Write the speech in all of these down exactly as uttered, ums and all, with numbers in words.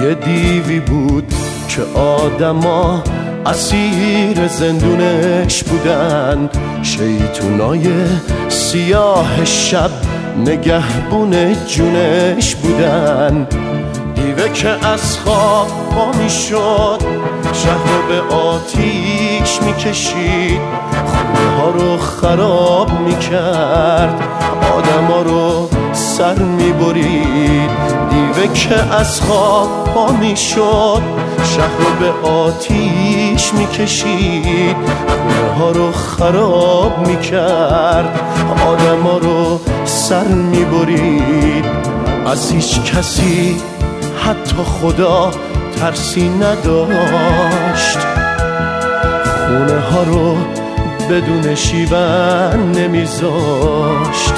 یه دیوی بود که آدما اسیر زندونش بودن، شیطونای سیاه شب نگهبون جونش بودن. دیوه که از خواب پا می شد، شهر رو به آتیش می کشید، خونه ها رو خراب می کرد، آدم ها رو سر می برید. دیوه که از خواب پا می شد، شهر رو به آتیش می کشید، خونه ها رو خراب می کرد، آدم ها رو سر می برید. از هیچ کسی حتی خدا ترسی نداشت، خونه ها رو بدون شیون نمیذاشت.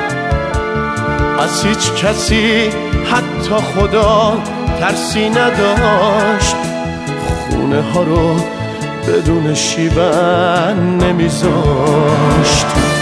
از هیچ کسی حتی خدا ترسی نداشت، خونه ها رو بدون شیون نمیذاشت.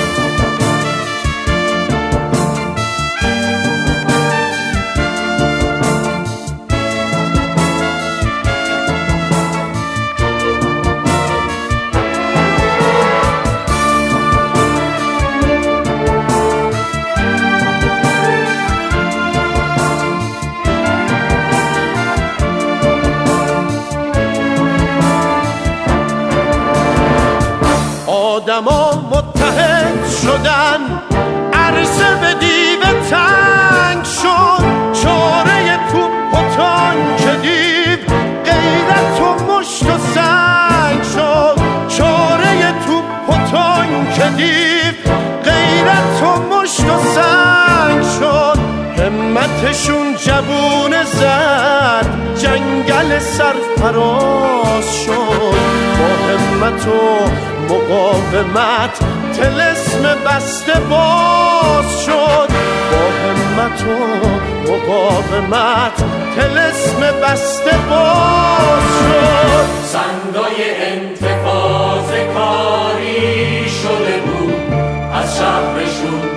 آدما متحد شدن، عرصه به دیو تنگ شد، چاره توپ و تانک دیو غیرت و مشت و سنگ شد، چاره توپ و تانک دیو غیرت و مشت و سنگ شد. همتشون جوون زد، جنگل سرفراز شد، با همت و مقاومت طلسم بسته باز شد، با همت و مقاومت طلسم بسته باز شد. صندای انتفاضه کاری شده بود از شهرشون